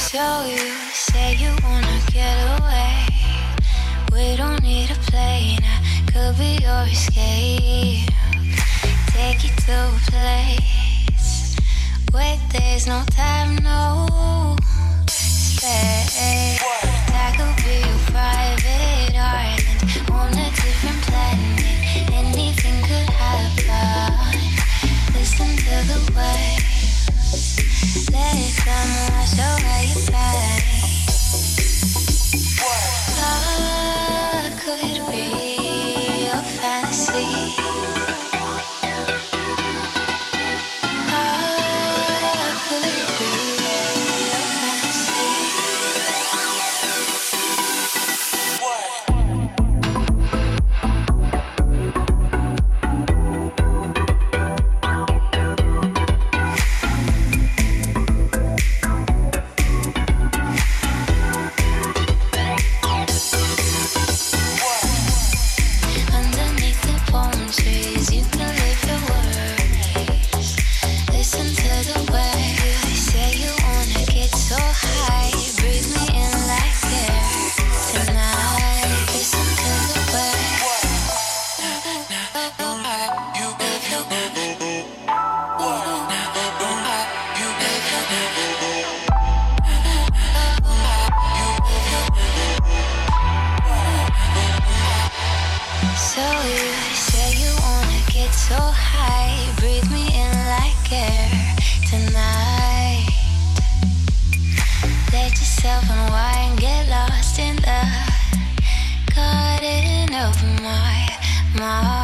So you say you wanna get away. We don't need a plane, I could be your escape. Take you to a place where there's no time, no space. That could be your private island on a different planet. Anything could happen. Listen to the waves. Let it come and wash away your pain. What could be your fantasy? My